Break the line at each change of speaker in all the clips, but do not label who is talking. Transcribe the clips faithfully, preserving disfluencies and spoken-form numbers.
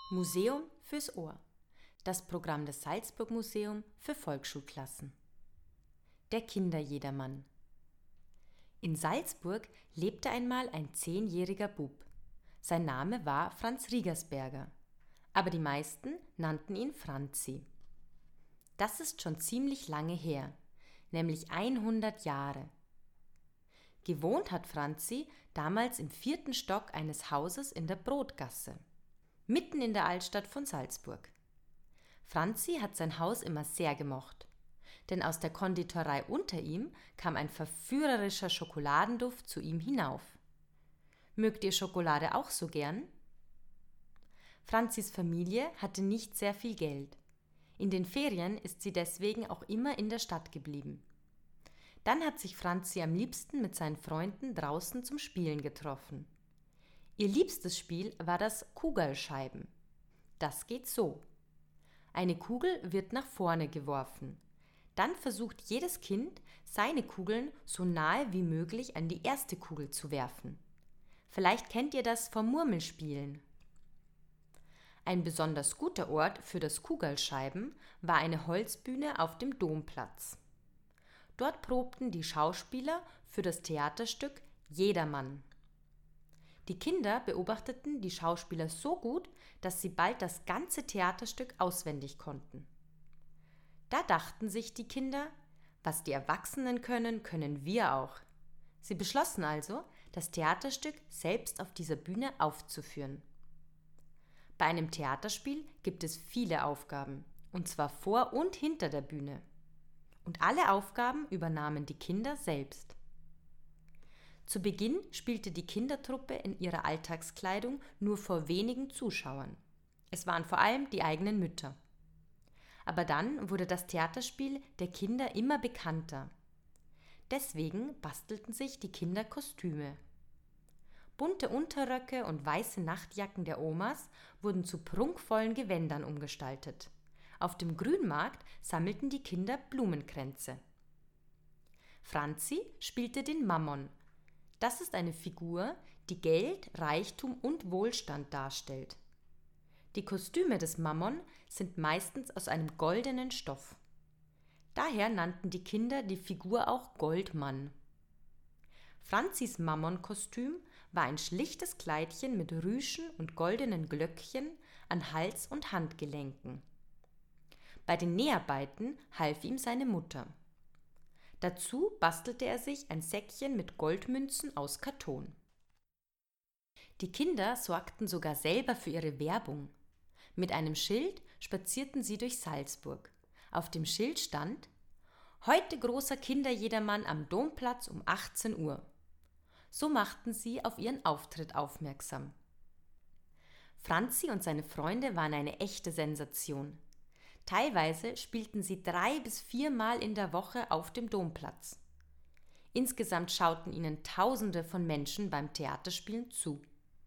Museum fürs Ohr. Das Programm des Salzburg Museum für Volksschulklassen. Der Kinderjedermann. In Salzburg lebte einmal ein zehnjähriger Bub. Sein Name war Franz Riegersberger, aber die meisten nannten ihn Franzi. Das ist schon ziemlich lange her, nämlich hundert Jahre. Gewohnt hat Franzi damals im vierten Stock eines Hauses in der Brotgasse, mitten in der Altstadt von Salzburg. Franzi hat sein Haus immer sehr gemocht, denn aus der Konditorei unter ihm kam ein verführerischer Schokoladenduft zu ihm hinauf. Mögt ihr Schokolade auch so gern? Franzis Familie hatte nicht sehr viel Geld. In den Ferien ist sie deswegen auch immer in der Stadt geblieben. Dann hat sich Franzi am liebsten mit seinen Freunden draußen zum Spielen getroffen. Ihr liebstes Spiel war das Kugelschreiben. Das geht so. Eine Kugel wird nach vorne geworfen. Dann versucht jedes Kind, seine Kugeln so nahe wie möglich an die erste Kugel zu werfen. Vielleicht kennt ihr das vom Murmelspielen. Ein besonders guter Ort für das Kugelschreiben war eine Holzbühne auf dem Domplatz. Dort probten die Schauspieler für das Theaterstück Jedermann. Die Kinder beobachteten die Schauspieler so gut, dass sie bald das ganze Theaterstück auswendig konnten. Da dachten sich die Kinder, was die Erwachsenen können, können wir auch. Sie beschlossen also, das Theaterstück selbst auf dieser Bühne aufzuführen. Bei einem Theaterspiel gibt es viele Aufgaben, und zwar vor und hinter der Bühne. Und alle Aufgaben übernahmen die Kinder selbst. Zu Beginn spielte die Kindertruppe in ihrer Alltagskleidung nur vor wenigen Zuschauern. Es waren vor allem die eigenen Mütter. Aber dann wurde das Theaterspiel der Kinder immer bekannter. Deswegen bastelten sich die Kinder Kostüme. Bunte Unterröcke und weiße Nachtjacken der Omas wurden zu prunkvollen Gewändern umgestaltet. Auf dem Grünmarkt sammelten die Kinder Blumenkränze. Franzi spielte den Mammon. Das ist eine Figur, die Geld, Reichtum und Wohlstand darstellt. Die Kostüme des Mammon sind meistens aus einem goldenen Stoff. Daher nannten die Kinder die Figur auch Goldmann. Franzis Mammon-Kostüm war ein schlichtes Kleidchen mit Rüschen und goldenen Glöckchen an Hals und Handgelenken. Bei den Näharbeiten half ihm seine Mutter. Dazu bastelte er sich ein Säckchen mit Goldmünzen aus Karton. Die Kinder sorgten sogar selber für ihre Werbung. Mit einem Schild spazierten sie durch Salzburg. Auf dem Schild stand: Heute großer Kinderjedermann am Domplatz um achtzehn Uhr. So machten sie auf ihren Auftritt aufmerksam. Franzi und seine Freunde waren eine echte Sensation. Teilweise spielten sie drei bis viermal in der Woche auf dem Domplatz. Insgesamt schauten ihnen Tausende von Menschen beim Theaterspielen zu.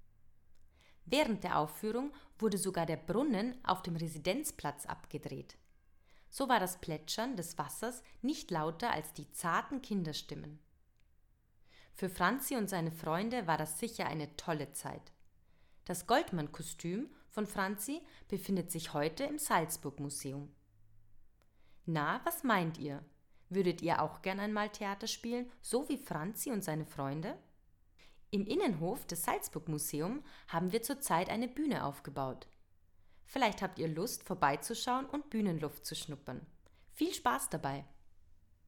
Während der Aufführung wurde sogar der Brunnen auf dem Residenzplatz abgedreht. So war das Plätschern des Wassers nicht lauter als die zarten Kinderstimmen. Für Franzi und seine Freunde war das sicher eine tolle Zeit. Das Goldmann-Kostüm von Franzi befindet sich heute im Salzburg Museum. Na, was meint ihr? Würdet ihr auch gern einmal Theater spielen, so wie Franzi und seine Freunde? Im Innenhof des Salzburg Museum haben wir zurzeit eine Bühne aufgebaut. Vielleicht habt ihr Lust, vorbeizuschauen und Bühnenluft zu schnuppern. Viel Spaß dabei!